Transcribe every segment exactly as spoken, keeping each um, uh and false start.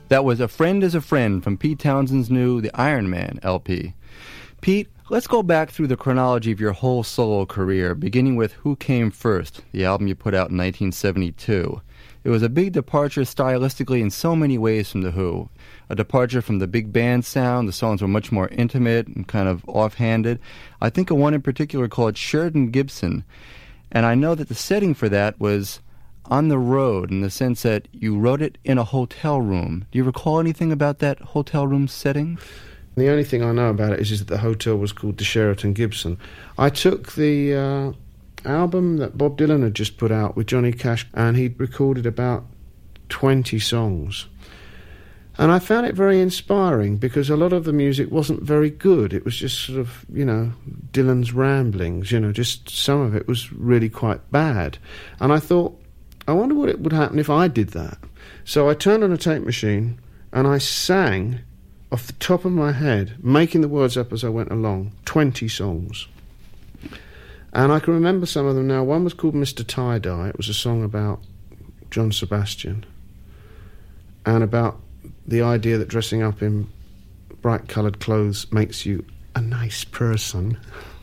That was A Friend is a Friend from Pete Townshend's new The Iron Man L P. Pete, let's go back through the chronology of your whole solo career, beginning with Who Came First, the album you put out in nineteen seventy-two. It was a big departure stylistically in so many ways from The Who. A departure from the big band sound. The songs were much more intimate and kind of offhanded. I think of one in particular called Sheridan Gibson. And I know that the setting for that was on the road, in the sense that you wrote it in a hotel room. Do you recall anything about that hotel room setting? The only thing I know about it is, is that the hotel was called the Sheraton Gibson. I took the uh, album that Bob Dylan had just put out with Johnny Cash, and he'd recorded about twenty songs. And I found it very inspiring, because a lot of the music wasn't very good. It was just sort of, you know, Dylan's ramblings, you know, just some of it was really quite bad. And I thought, I wonder what it would happen if I did that. So I turned on a tape machine and I sang off the top of my head, making the words up as I went along, twenty songs. And I can remember some of them now. One was called Mister Tie-Dye. It was a song about John Sebastian and about the idea that dressing up in bright coloured clothes makes you a nice person.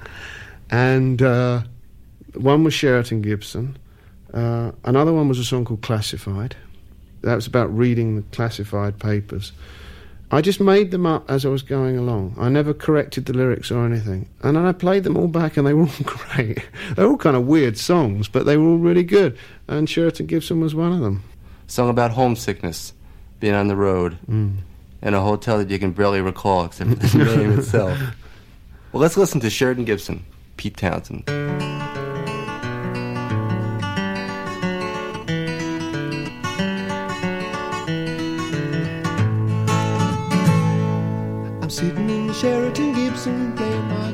And uh, one was Sheraton Gibson. Uh, another one was a song called Classified. That was about reading the classified papers. I just made them up as I was going along. I never corrected the lyrics or anything. And then I played them all back and they were all great. They're all kind of weird songs, but they were all really good. And Sheraton Gibson was one of them. Song about homesickness, being on the road, mm. in a hotel that you can barely recall except for the name itself. Well, let's listen to Sheridan Gibson, Pete Townshend. Sitting in the Sheraton Gibson, playing my